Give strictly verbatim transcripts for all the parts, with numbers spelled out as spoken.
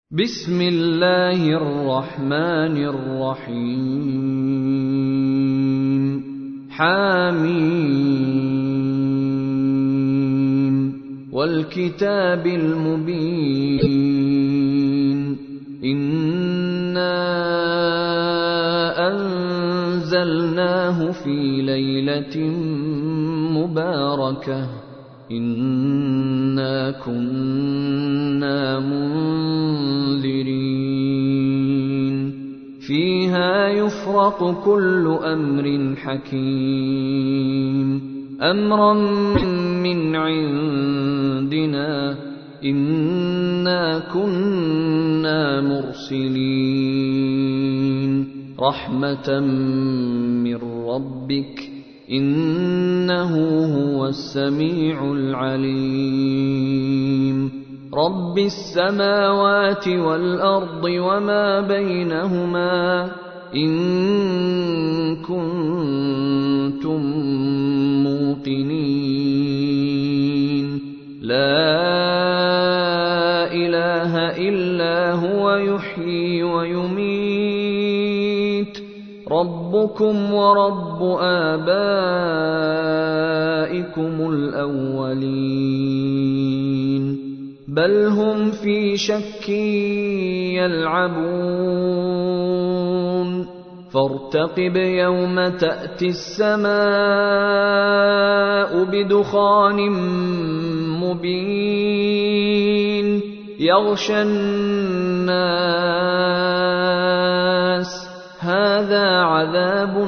بسم الله الرحمن الرحيم حميم والكتاب المبين إنا أنزلناه في ليلة مباركة إنا كنا منذرين فيها يفرق كل أمر حكيم أمرا من عندنا إنا كنا مرسلين رحمة من ربك إنه هو السميع العليم رب السماوات والأرض وما بينهما إن كنتم موقنين لا إله إلا هو يحيي ويميت ربكم ورب آبائكم الأولين بل هم في شك يلعبون فارتقب يوم تأتي السماء بدخان مبين يغشى الناس هذا عذاب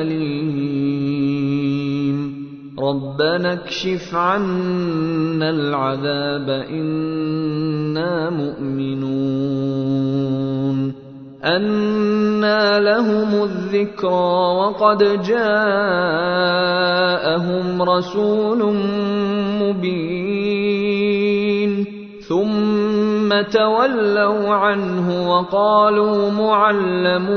أليم ربنا اكشف عنا العذاب إنا مؤمنون أنى لهم الذكرى وقد جاءهم رسول مبين ثم تولوا عنه وقالوا معلم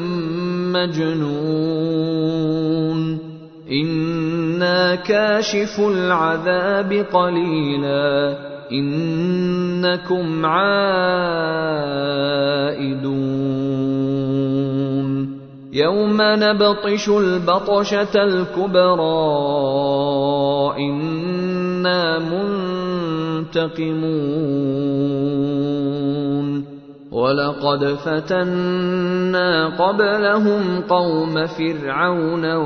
مجنون إنا كاشف العذاب قليلا إنكم عائدون يوم نبطش البطشة الكبرى إنا منتقمون ولقد فتنا قبلهم قوم فرعون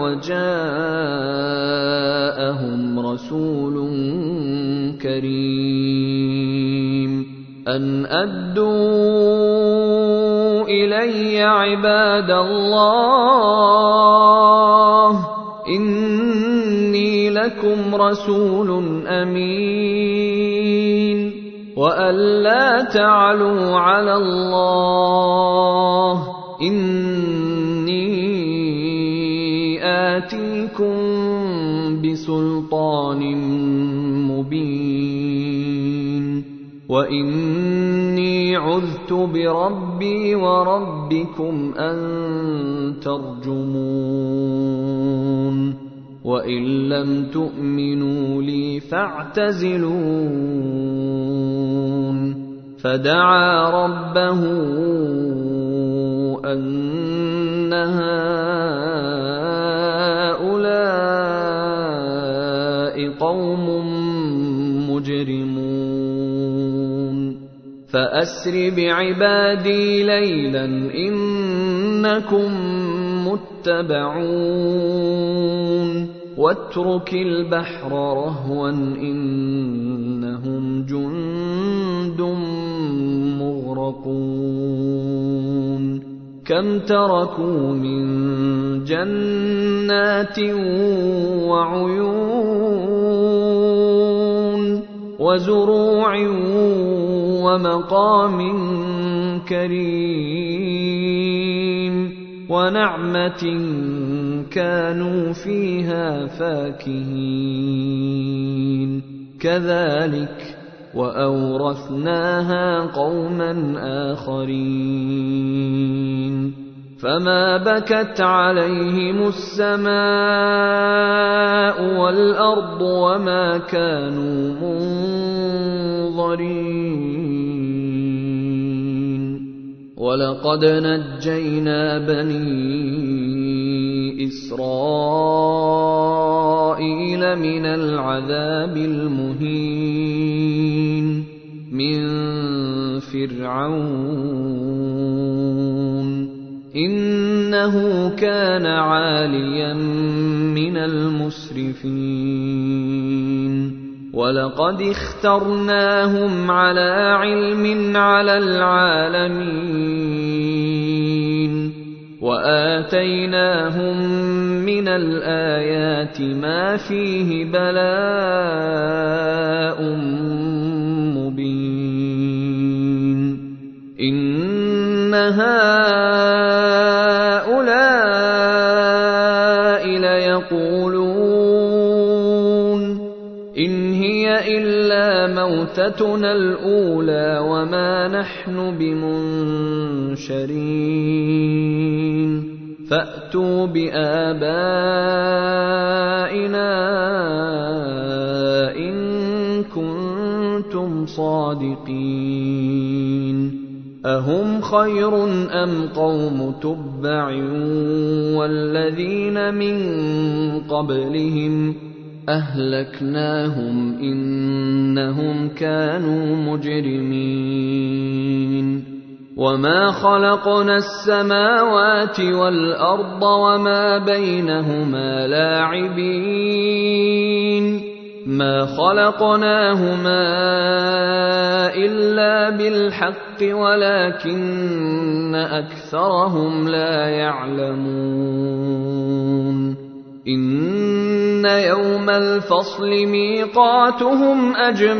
وجاءهم رسول كريم أن أدوا إلي عباد الله إني لكم رسول أمين وأن لا تعلوا على الله إني آتيكم بسلطان مبين وإني عذت بربي وربكم أن ترجمون وإن لم تؤمنوا لي فاعتزلون فدعا ربه أن هؤلاء قوم مجرمون فأسر بعبادي ليلا إنكم متبعون واترك البحر رهوا إنهم جند مغرقون كم تركوا من جنات وعيون وزروع ومقام كريم ونعمة كانوا فيها فاكهين كذلك وأورثناها قوما آخرين فما بكت عليهم السماء والأرض وما كانوا منظرين وَلَقَدْ نَجَّيْنَا بَنِي إِسْرَائِيلَ مِنَ الْعَذَابِ الْمُهِينِ مِنْ فِرْعَوْنَ إِنَّهُ كَانَ عَالِيًا مِنَ الْمُسْرِفِينَ وَلَقَدِ اخْتَرْنَاهُمْ عَلَى عِلْمٍ عَلَى الْعَالَمِينَ وَآتَيْنَاهُمْ مِنَ الْآيَاتِ مَا فِيهِ بَلَاءٌ مُبِينٌ إِنَّ هَٰؤُلَاءِ لَيَقُولُونَ إِنْ هِيَ إِلَّا مَوْتَتُنَا الْأُولَىٰ وَمَا نَحْنُ بِمُنشَرِينَ فَأْتُوا بِآبَائِنَا إِن كُنتُمْ صَادِقِينَ أَهُمْ خَيْرٌ أَمْ قَوْمُ تُبَّعٍ وَالَّذِينَ مِن قَبْلِهِمْ أَهْلَكْنَاهُمْ إِنَّهُمْ كَانُوا مُجْرِمِينَ وَمَا خَلَقْنَا السَّمَاوَاتِ وَالْأَرْضَ وَمَا بَيْنَهُمَا لَاعِبِينَ مَا خَلَقْنَاهُمَا إِلَّا بِالْحَقِّ وَلَكِنَّ أَكْثَرَهُمْ لَا يَعْلَمُونَ إِنَّ يَوْمَ الْفَصْلِ مِيقَاتُهُمْ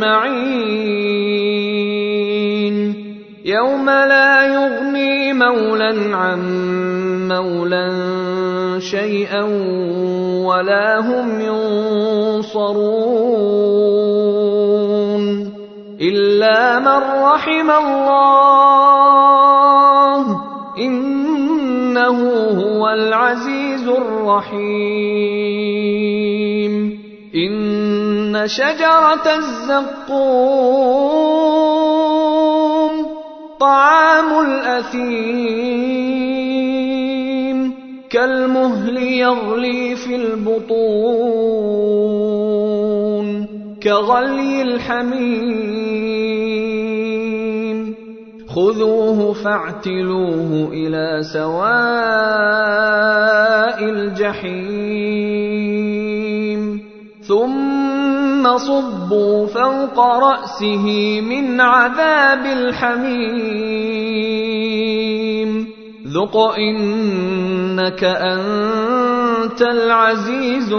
أَجْمَعِينَ يَوْمَ لَا يُغْنِي مَوْلًى عَن مَّوْلًى شَيْئًا وَلَا هُمْ يُنصَرُونَ إِلَّا مَن رَّحِمَ اللَّهُ إِنَّهُ هُوَ الْعَزِيزُ الرَّحِيمُ إِنَّ شَجَرَتَ الزَّقُّومِ طَعَامُ الْأَثِيمِ كَالْمُهْلِ يَغْلِي فِي الْبُطُونِ كَغَلْيِ الْحَمِيمِ خُذُوهُ فَاعْتِلُوهُ إِلَى سَوَاءِ الْجَحِيمِ ثُمَّ صُبُّوا فَوْقَ رَأْسِهِ مِنْ عَذَابِ الْحَمِيمِ ذُقْ إِنَّكَ أَنتَ الْعَزِيزُ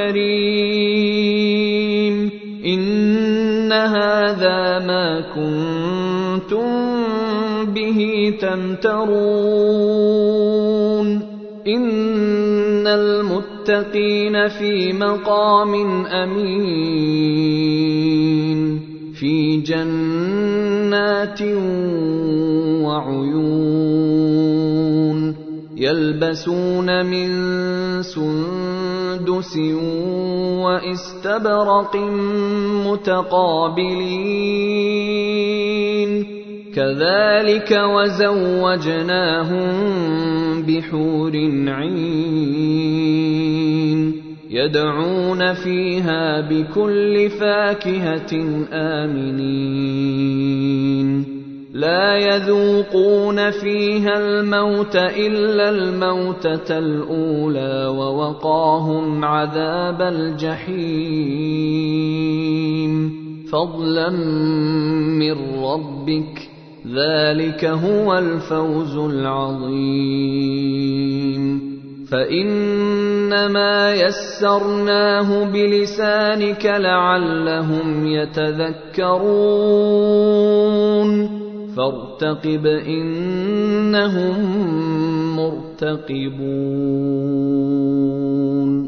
الْكَرِيمُ إِنَّ هَٰذَا مَا كُنتُم بِهِ تَمْتَرُونَ إِنَّ الْمُتَّقِينَ فِي مَقَامٍ أَمِينٍ فِي جَنَّاتٍ وَعُيُونٍ يَلْبَسُونَ مِن سُندُسٍ وَإِسْتَبْرَقٍ مُّتَقَابِلِينَ كَذَٰلِكَ وَزَوَّجْنَاهُم بِحُورٍ عِينٍ يَدْعُونَ فِيهَا بِكُلِّ فَاكِهَةٍ آمِنِينَ لَا يَذُوقُونَ فِيهَا الْمَوْتَ إِلَّا الْمَوْتَةَ الْأُولَىٰ وَوَقَاهُمْ عَذَابَ الْجَحِيمِ فَضْلًا مِّن رَّبِّكَ ذَٰلِكَ هُوَ الْفَوْزُ الْعَظِيمُ فَإِنَّمَا يَسَّرْنَاهُ بِلِسَانِكَ لَعَلَّهُمْ يَتَذَكَّرُونَ فَارْتَقِبْ إِنَّهُم مُّرْتَقِبُونَ